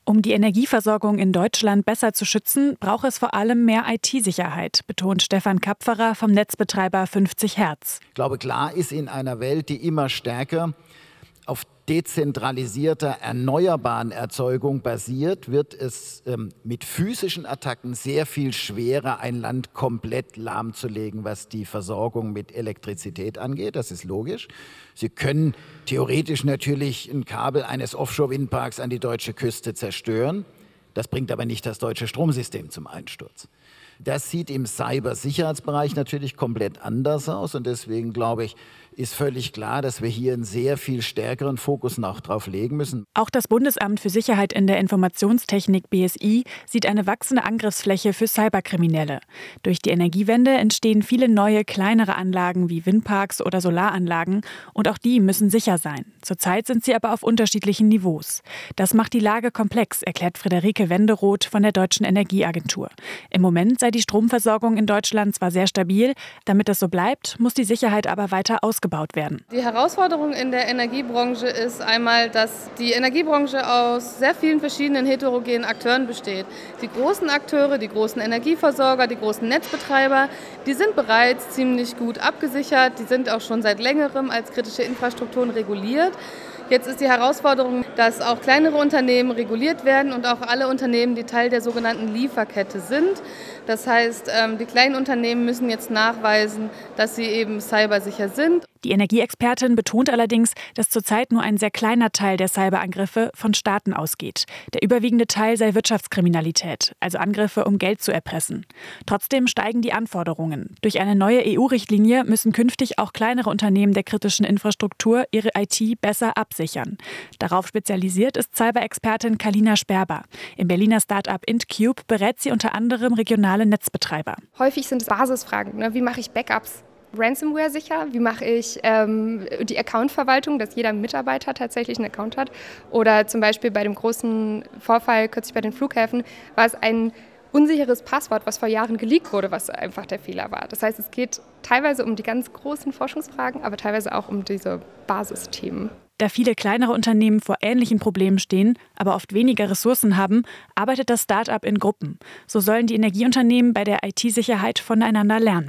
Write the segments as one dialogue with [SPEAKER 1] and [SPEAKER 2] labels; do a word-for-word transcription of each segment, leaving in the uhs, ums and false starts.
[SPEAKER 1] Um die Energieversorgung in Deutschland besser zu schützen, braucht es vor allem mehr I T-Sicherheit, betont Stefan Kapferer vom Netzbetreiber fünfzig Hertz.
[SPEAKER 2] Ich glaube, klar ist, in einer Welt, die immer stärker auf dezentralisierter, erneuerbaren Erzeugung basiert, wird es ähm, mit physischen Attacken sehr viel schwerer, ein Land komplett lahmzulegen, was die Versorgung mit Elektrizität angeht. Das ist logisch. Sie können theoretisch natürlich ein Kabel eines Offshore-Windparks an die deutsche Küste zerstören. Das bringt aber nicht das deutsche Stromsystem zum Einsturz. Das sieht im Cybersicherheitsbereich natürlich komplett anders aus und deswegen glaube ich, ist völlig klar, dass wir hier einen sehr viel stärkeren Fokus noch drauf legen müssen.
[SPEAKER 1] Auch das Bundesamt für Sicherheit in der Informationstechnik B S I sieht eine wachsende Angriffsfläche für Cyberkriminelle. Durch die Energiewende entstehen viele neue, kleinere Anlagen wie Windparks oder Solaranlagen und auch die müssen sicher sein. Zurzeit sind sie aber auf unterschiedlichen Niveaus. Das macht die Lage komplex, erklärt Friederike Wenderoth von der Deutschen Energieagentur. Im Moment sei die Stromversorgung in Deutschland zwar sehr stabil, damit das so bleibt, muss die Sicherheit aber weiter ausgebaut werden.
[SPEAKER 3] Die Herausforderung in der Energiebranche ist einmal, dass die Energiebranche aus sehr vielen verschiedenen heterogenen Akteuren besteht. Die großen Akteure, die großen Energieversorger, die großen Netzbetreiber, die sind bereits ziemlich gut abgesichert, die sind auch schon seit längerem als kritische Infrastrukturen reguliert. Jetzt ist die Herausforderung, dass auch kleinere Unternehmen reguliert werden und auch alle Unternehmen, die Teil der sogenannten Lieferkette sind. Das heißt, die kleinen Unternehmen müssen jetzt nachweisen, dass sie eben cybersicher sind.
[SPEAKER 1] Die Energieexpertin betont allerdings, dass zurzeit nur ein sehr kleiner Teil der Cyberangriffe von Staaten ausgeht. Der überwiegende Teil sei Wirtschaftskriminalität, also Angriffe, um Geld zu erpressen. Trotzdem steigen die Anforderungen. Durch eine neue E U-Richtlinie müssen künftig auch kleinere Unternehmen der kritischen Infrastruktur ihre I T besser absichern. Darauf spezialisiert ist Cyber-Expertin Kalina Sperber. Im Berliner Start-up IntCube berät sie unter anderem regionale Netzbetreiber.
[SPEAKER 4] Häufig sind es Basisfragen. Ne? Wie mache ich Backups? Ransomware sicher? Wie mache ich ähm, die Accountverwaltung, dass jeder Mitarbeiter tatsächlich einen Account hat? Oder zum Beispiel bei dem großen Vorfall kürzlich bei den Flughäfen war es ein unsicheres Passwort, was vor Jahren geleakt wurde, was einfach der Fehler war. Das heißt, es geht teilweise um die ganz großen Forschungsfragen, aber teilweise auch um diese Basisthemen.
[SPEAKER 1] Da viele kleinere Unternehmen vor ähnlichen Problemen stehen, aber oft weniger Ressourcen haben, arbeitet das Start-up in Gruppen. So sollen die Energieunternehmen bei der I T-Sicherheit voneinander lernen.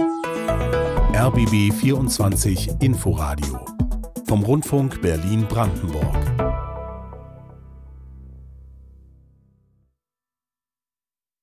[SPEAKER 5] R B B vierundzwanzig Inforadio vom Rundfunk Berlin-Brandenburg.